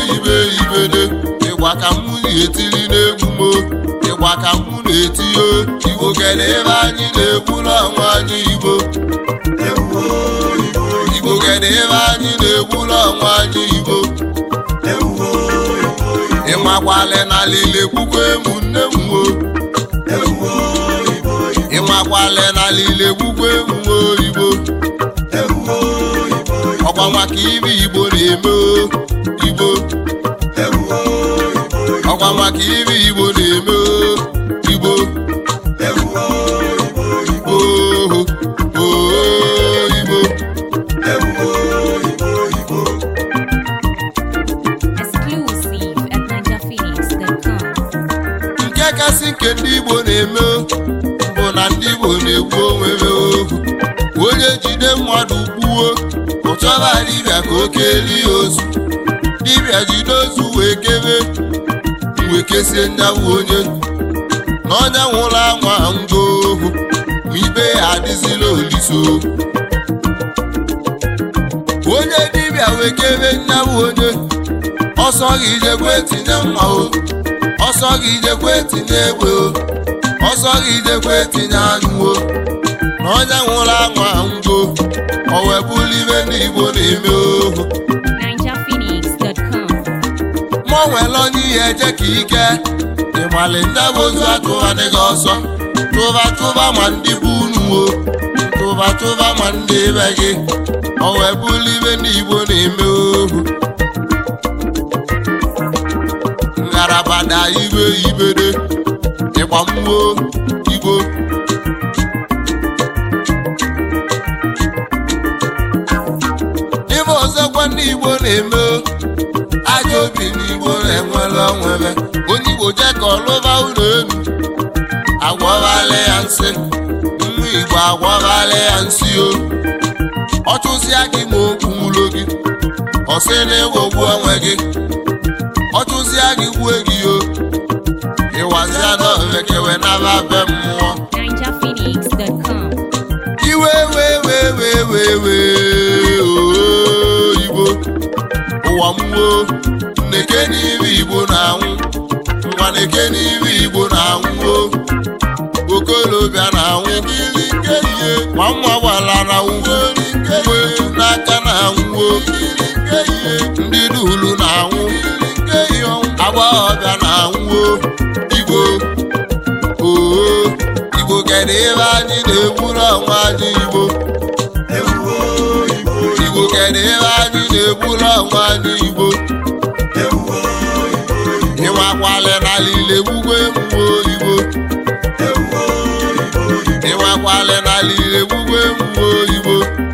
ibede ịgwa ka mụ na-etiri n'egwu mo ịgwa ka mụ na-etiyo Igbo kele ebe anyị na-egwu n'ọnwa anyị Igbo kele ebe anyị na-egwu n'ọnwa anyị Igbo ịmakwale na lile kwukwe ụmụnne m ịmakwale na lile kwukwe ụmụ Igbo ọkwa maka ibe Igbo na-eme Igbo ọkwa maka ibe Igbo na-eme Igbo nke kasị nke ndị Igbo na-eme bụ na ndị Igbo na-egbu onwe ha onye jide mmadụ gbuo ọ chọrọ dibịa ka o kelie ozu dibịa jide ozu wee kebe wee kesie nyawụ onye na onye nwụrụ anwa ngo ma ibe ya adịzila oliso onye dibịa wee kebe nyawụ onye ọsọ gị jekwe tinye mma ọsọ gị jekwe tinye egbe ọsọ gị jekwe tinye anyụ na onye nwụrụ anwa ngo o wee bụrụ ibe ndị Igbo na-eme ma o nwere onye ihe eje ka ike ịmali ndị bụ ozu atụghadịghị ọsọ tụba ma ndị bụ unu tụba ma ndị be gị o wee bụrụ ibe ndị Igbo na-eme ngarabada ibede ịgba mmụọ Igbo ibe ọzọkwa ndị Igbo na-eme ajọ obi n'Igbo na-enwere onwere onye Igbo je ka ọlụba ụlọ elu agwọbala ya nsị nwa Igbo agwọbala ya nsị ọ chụsịa gị ma okwu ụlọ gị ọ sị na ịghọgbu onwe gị ọ chụsịa gị gwue gị ịwazịa n'ovekewe n'aba be mmụọ iwe Igbo ụwa mmụọ nneke n'ibe Igbo na-anwụ nwa neke n'ibe Igbo na-anwụ okolobịa na-anwụ nwa nwa gbara na-anwụ uwe n'aka na-anwụ ndị dulu na-anwụ agbọghọbịa na-anwụ Igbo Igbo kedu ebe anyị na-egburu ọnwa anyị Igbo kedu ebe anyị na-egburu ọnwa anyị Igbo ịnwakwale na lile gbugwe mmụọ Igbo ịnwakwale na lile gbugwe mmụọ Igbo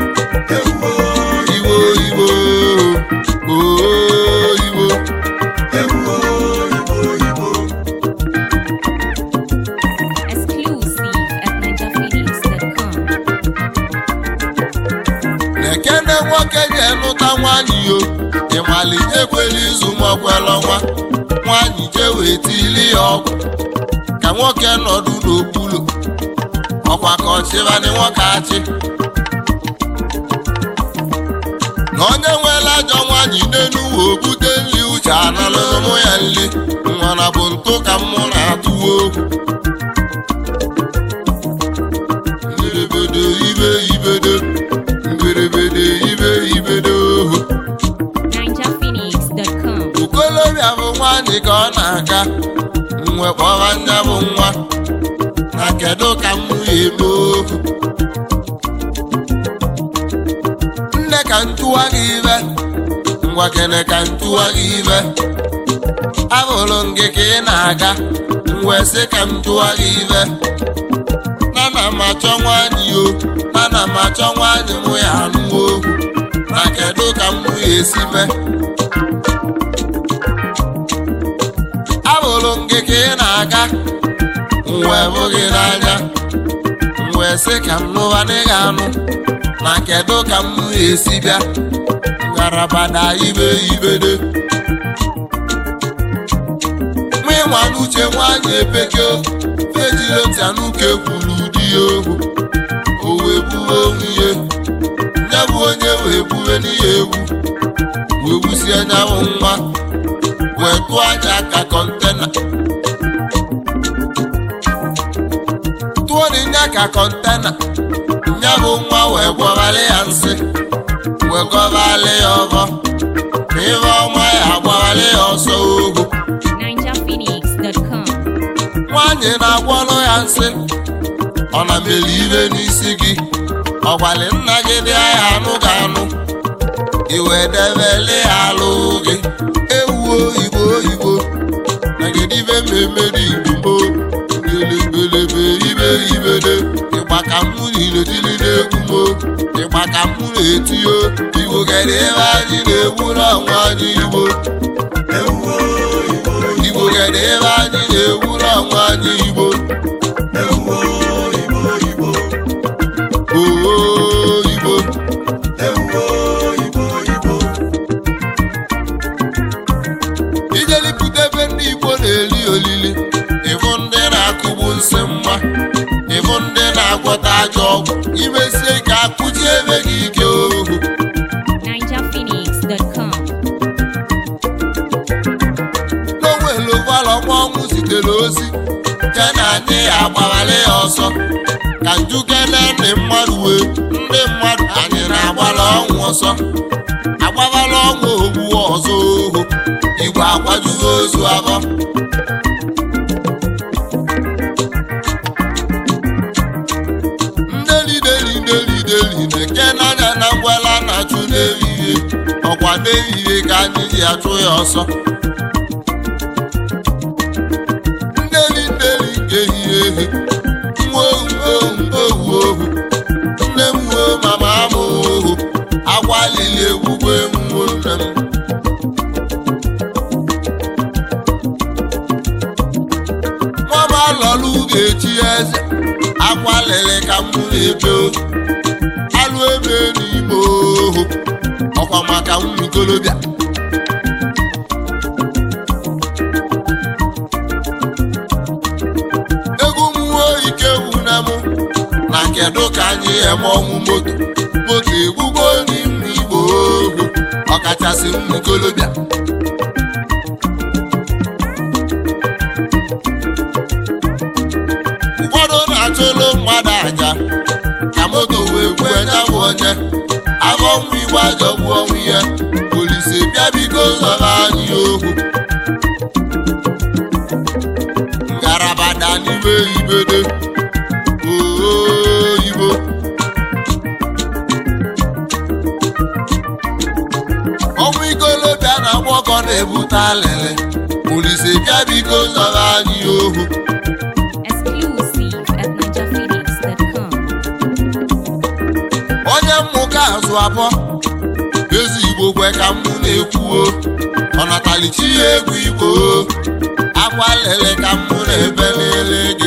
ekene nwoke ga-enụta nwaanyị ịmali ekwela izu maọkwela nwaanyị jee wee tili ya ọgwụ ka nwoke nọdụ n'okpuru ọkwa ka ọchịbanị nwoke achị na onye nwere ajọ nwaanyị n'elu uwe obute nri uche analụmụ ya nri nwara bụ ntụ ka mụ na-atụwa okwu ibede okolobịa bụ nwaanyị ka ọ na-aga nwekpọrọ nya bụ nwa na kedu ka m ya eme okwu nne ka ntụwa gị ibe ngwa kene ka ntụwa gị ibe abụrụ gị ka ị na-aga wee sị ka m tụwa gị ibe nana m achọ nwaanyị nana m achọ nwaanyị mụ ya anụ okwu na kedu ka m ya esi mee abụrụ gị ka ị na-aga wee bụ gị n'anya wee sị ka m nụwa n'ịga anụ na kedu ka m ya esi bịa ngarabada ibede ịnwa n'uche nwaanyị epeke ejiri otianụka ekwuru di ya ogwu o wee buwe onye ya bụ onye wee buwe n'ihe egwu wee wusie nyabụ nwa wee tụọ anya ka kọntena tụọ nya ka kọntena nya bụ nwa wee gwọbalị ya nsị wee gọbalị ya ọbọ ma ife ọma ya agbabalị ya ọsọ ohu NigerPhoenix.com. nwaanyị na-agwọrọ ya nsị ọ na meli ibe n'isi gị ọgwalị nna gị dị ahịa anụ ga anụ iwe debele ya alụ gị ewuo igbo oyibo na gedive mmemme dị igbo belebelebe ibe ibede ịgba ka mụ niile egwu mo ịgba ka mụ na-etiyo igbo gere ebe anyị na-egwu n'ọnwa anyị igbo igbo gere ebe anyị na-egwu n'ọnwa anyị igbo ijelipụta ebe ndị Igbo na-eli olili ịbụ ndị na-akụgbu nsị mma ịbụ ndị na-agwọta ajọ ọgwụ imesie ka akụji ebe gị ike ohu NigerPhoenix.com. n'onwelu ọgba ọnwụ zitere ozi ke na anyị agbawale ya ọsọ ka njukene ndị mmadụ wee ndị mmadụ anyị na-agbala ọnwụ ọsọ agbawala ọnwụ ogbu ọzọ ohu Igwe akwajugo ozu abọ ndeli na-eke n'anya na ngwela na-achụ n'ehihie ọkwa n'ehihie ka anyị ji achụ ya ọsọ ndeli nke ehihie ehi ohu nne m wuo mama m ohu agwalili egwugwe nwuo nne m nwama lọlụ ga-echi eze agwalili ka m na-ebe alụ ebe n'ime ohu ọkwa maka ụmụ ikolobịa egwu mmụọ ike wuna m na kedu ka anyị eme ọnwụ moto egwugbo n'ime Igbo ohu ọkachasị ụmụ ikolobịa ụfọdụ na-achụlụ mmadụ aja ka moto wee gwue nya bụ onye afọ nwa Igbo ajọgbu ọnwụ ihe Olise bịa biko zọrọ anyị ohu ngaraba da n'ime ibede oyibo ọnwụ ikolobịa na agbọkọ na-ebute alịlị Olise bịa biko zọrọ anyị ohu Exclusive at NigerPhoenix.com. onye mmụka azụ abụọ ezi Igbo kwe ka mụ na-ekwuo ọnatalichi ya egwu Igbo akwa lele ka mụ na-ebe n'ele gị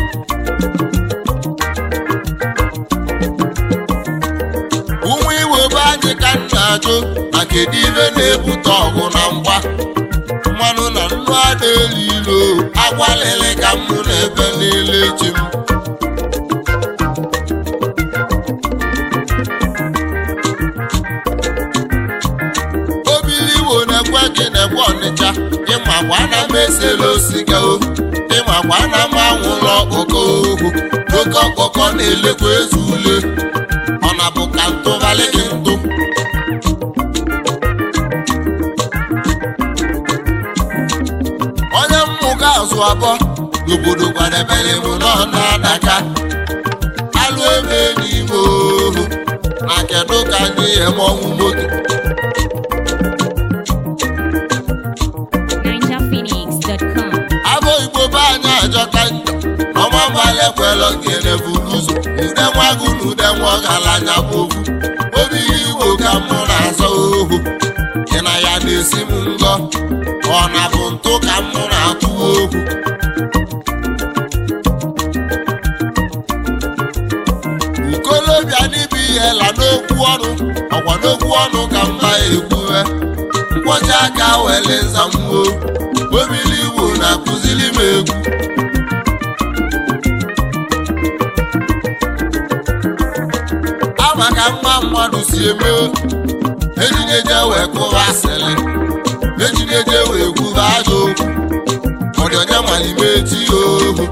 ụmụ Igbo be anyị ka m na-ajụ na kedu ibe na-ebute ọgụ na mgba mmanụ na nnu ada elu ilo akwa lele ka mụ na-ebe n'ele chi m na-ekwe gị na-ekwe Ọnịcha ịmakwa na m esela osiga ịmakwa na m anwụla ọkpọkọ ohu oke ọkpọkọ na-elekwa ezu ule ọ na bụ ka ntụbalị gị ntụ onye mmụga azụ abụọ n'obodo kwadebere m nọ na-adaka alụ ebe n'ime ohu na kedu ka anyị eme ọnwụ moto NigerPhoenix.com. abụ Igbo be anyị ajọka njọ ọmambala ekwelọ gene buru ụzọ ude nwagụ na ude nwa ọgaranya bụ ofu obi Igbo ka mụ na-azọ ohu gị na ya na-esi m ngọ ọ na bụ ntụ ka mụ na-atụ ohu ukolobịa n'ibe ihe la n'okwu ọnụ ọkwa n'okwu ọnụ ka mba ekwuwe nkwọcha aka wele nzamwo obili Igbo na-akụzili m egwu ama ka mma mmadụ si eme ejije je wee kụwa asịrị ejineje wee kwuba ajọ okwu ọ dị onye malime eti ohu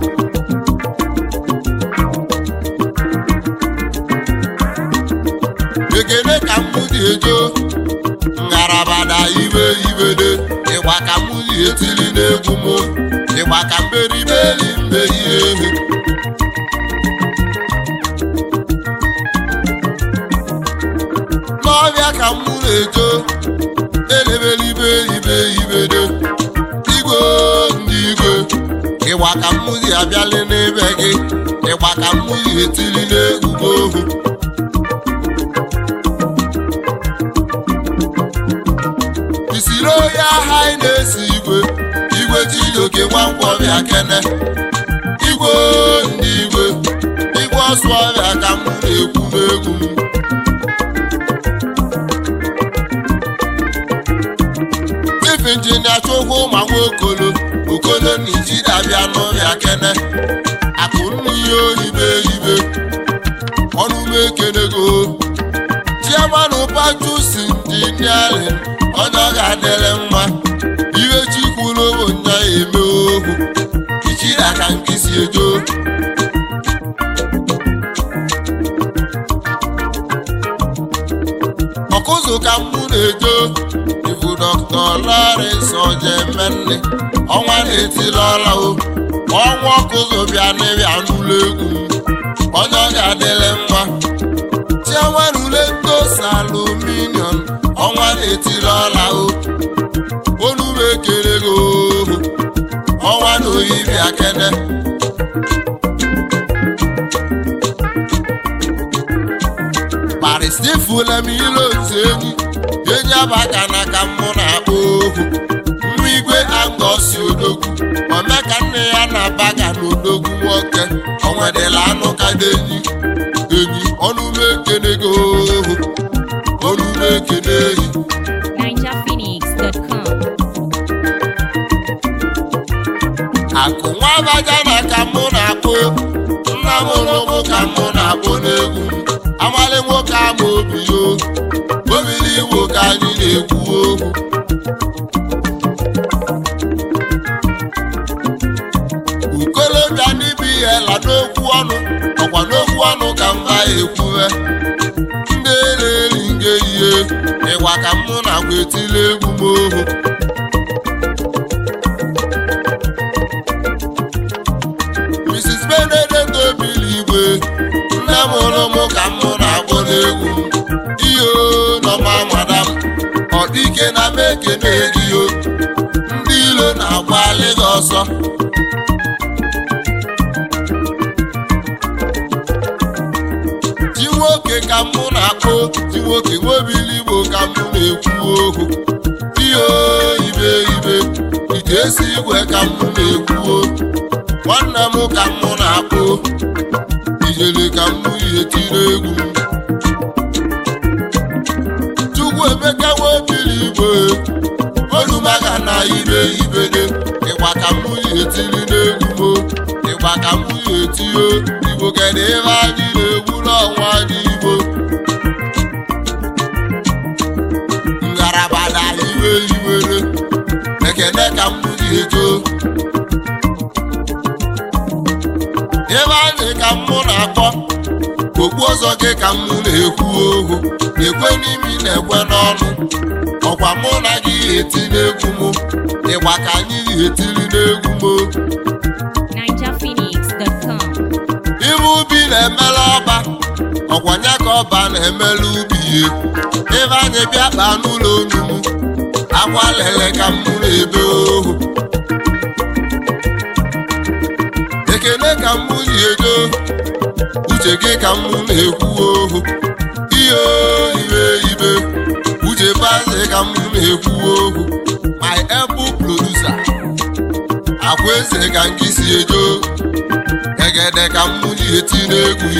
ekene ka mụ dị ejo ngarabada ibe ibede ịgba ka mụ dị etili n'egwu mụ ịgba ka mberibeli mbe ihe ehu n'ọbịa ka mụ na-ejo elebelibe ibe ibede igwe ndị igwe ịgba ka mụ dị abịali n'ebe gị ịgba ka mụ dị etili n'egwu ohu isiri onye agha anyị na-esi igwe Chijioke Nwankwọbịa kene igwe ndị igwe ọsụ ọbịa ka m na-ekwu n'egwu Chief Engineer Chukwu ma Nwokolo Okolo na Ijidabịa n'ọbịa kene akụnnu ihe oyibe ọnụ m ekenego Chairman Pachusi Engineering onye ọ ga-adịrị mma ihe Chikwulu bụ nya eme ohu ichida ka nkịsi ejo ọkụzụ ka mụ na-ejo ibu Dr. Lawrence Ojemenne ọnwa na-etili ọla o ọnwa ọkụzụ bịa n'ịbịa n'ụlọ egwu onye ọ ga-adịrị mma Chairman Ulentos Aluminium ọnwa na-etili ọla o olu m ekele gị ohu ọnwa na Oyibịa kene paristifula m ile otu enyi abaka na ka mụ na-akpọ ohu nwa igwe Angosi Odogwu omeka nne ya na-abaga n'Odogwu nwoke onwedịla anụ kada enyi ọnụ m ekele gị ohu ọnụ m ekele ehi NinjaPhoenix.com. akụ nwa abaja na ka mụ na-akpọ nna m ụlọmụ ka mụ na-akpọ n'egwu amali nwoke ama obi yo obili igbo ka anyị na-ekwu okwu ukolobịa n'ibi ihe la n'okwu ọnụ ọkwa n'okwu ọnụ ka mba ekwuwe ndị na-eri nge ihe ịgwa ka mụ na-agwa etili egwu m ohu Mrs. Benedict Obiligwe nne m hụrụ m ka mụ na-akpọ n'egwu ihe nọma madam ọ dịke na m ekene gị o ndị ilo na-agbalị gị ọsọ Chinwoke ka mụ na-akpọ Chinwoke Nwobiligbo ka mụ na-ekwu okwu ihe ibe ite esi igwe ka mụ na-ekwu nwanne m ka mụ na-akpọ ijele ka mụ ihe tiri egwu Chukwuemeka Nwobiligbo olumaga na ibede ịgba ka mụ ihe tiri n'egwu ịgba ka mụ ihe tio Igbo kedụ ebe anyị na-egwu n'ọnwa anyị Igbo ngarabada iwere ekene ka mụ ihe too ebe anyị ka mụ na-akpọ okpu ọzọ gị ka mụ na-ekwu ohu ekwe n'imi na-ekwe n'ọnụ ọkwa mụ na gị eti n'egwu m ịgba ka anyị etiri n'egwu m NinjaPhoenix.com. ibe ubi na-emela ọba ọkwa nya ka ọba na-emela ubi ihe ebe anyị bịa kpaa n'ụlọ onugbu akwa lele ka mụ na-ebe ohu ekene ka mụ ji ejo uche gị ka mụ na-ekwu ohu ihe ibe uche baze ka mụ na-ekwu ohu my able producer akwa eze ka ngị si ejo egede ka mụ ji eti n'egwu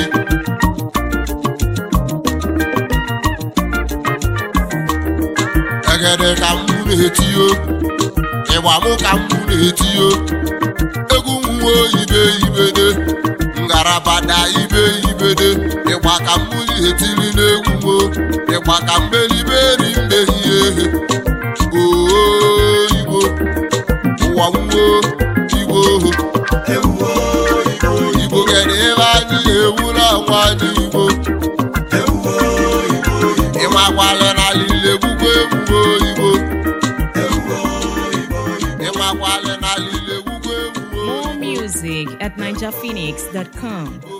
egede ka mụ na-etiyo ịgba mụ ka mụ na-etiyo egwu nwa ibede ngarabada ibede ịgba ka mụ ji etiri n'egwu m ịgba ka mberiberi ndehie oo makwale na lile ugwe ewu. More music at NigerPhoenix.com.